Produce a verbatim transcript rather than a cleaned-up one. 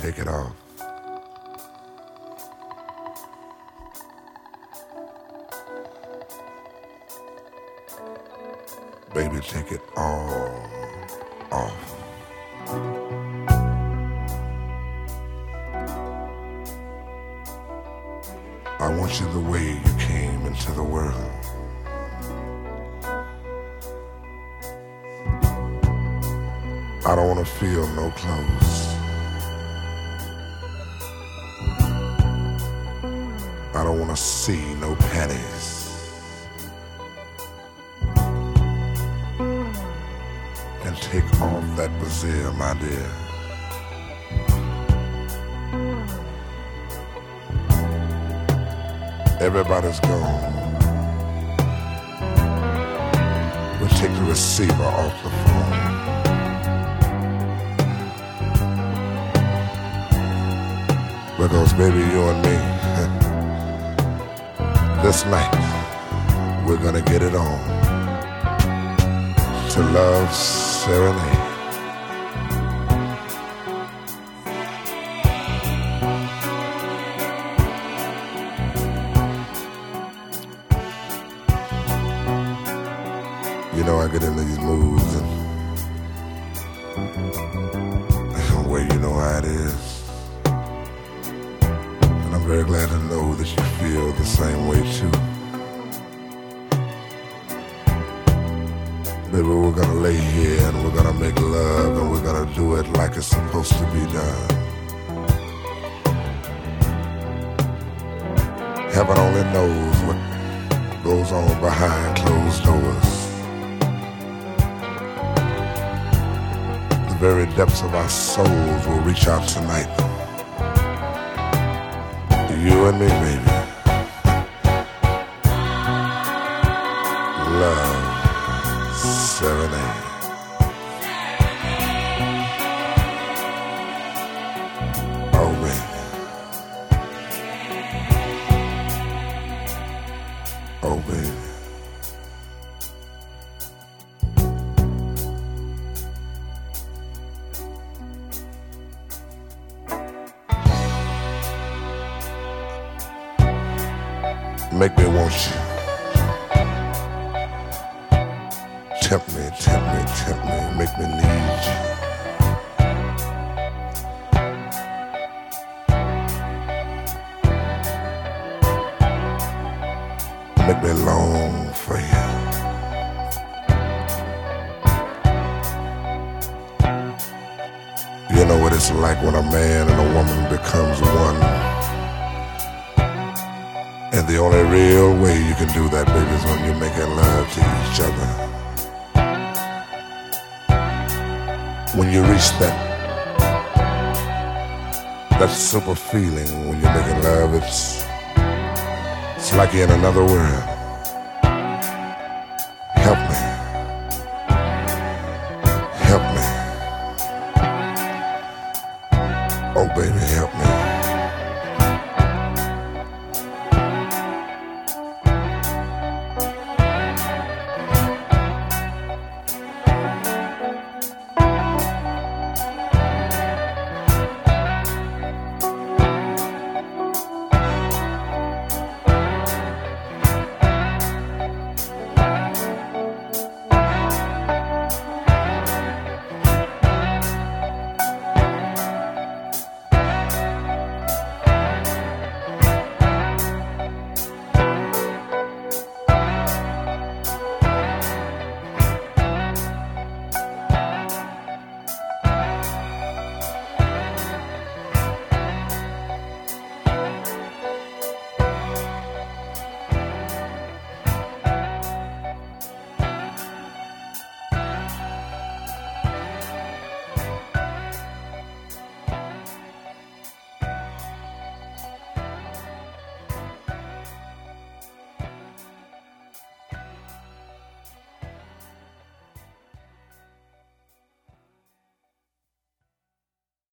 Take it off. Baby, take it all off. I want you the way you came into the world. I don't want to feel no clothes. I don't want to see no panties. And take off that brassiere, my dear. Everybody's gone. We'll take the receiver off the phone. Because baby, you and me, this night, we're gonna get it on. To Love's Serenade. You know I get in these moods and well, you know how it is. And I'm very glad to know that you feel the same way too. Baby, we're gonna lay here and we're gonna make love and we're gonna do it like it's supposed to be done. Heaven only knows what goes on behind closed doors. The very depths of our souls will reach out tonight. You and me, baby. Love. Serenade. Oh, baby. Oh, baby. Make me want you. Tempt me, tempt me, tempt me, make me need you. Make me long for you. You know what it's like when a man and a woman becomes one. And the only real way you can do that, baby, is when you're making love to each other. When you reach that that super feeling when you're making love, it's it's like you're in another world. Help me. Help me. Oh baby, help me.